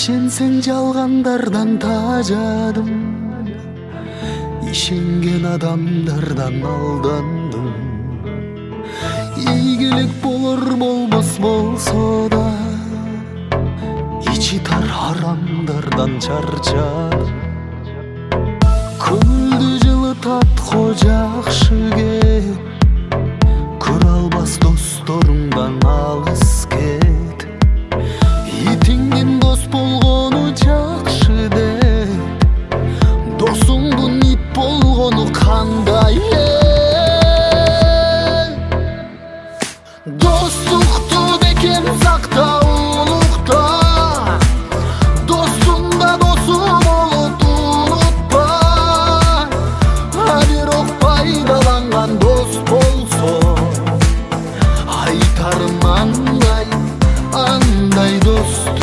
ишенсең жалгандардан тажадым, ишенген адамдардан алдандым. Ийгилик болор болбос болсо да, ичи тар арамдардан чарчадым. Көңүлдү жылытат го жакшы кет, көрө албас досторуңдан алыс кет. Итиңдин дос болгону жакшы деп, досуңдун ит болгону кандай? Достукту бекем сакта, улукта, достуңда досуң болуп унутпа. А бирок пайдаланган дос болсо, айтарым андай досту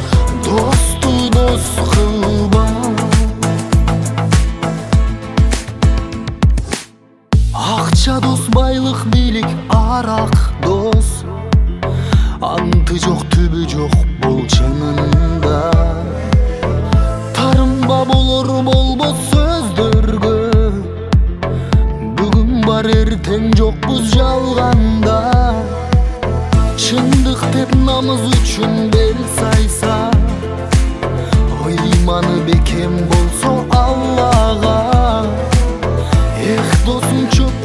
дос кылба. Акча дос, байлык, бийлик, арак дос, анты жок, түбү жок бул чынында. Тарымба болор болбос сөздөргө, бүгүн бар эртең жокпуз жалганда. Чындык деп намыз үчүн бел сайса, ыйманы бекем болсо Аллага. Эх, досум чөп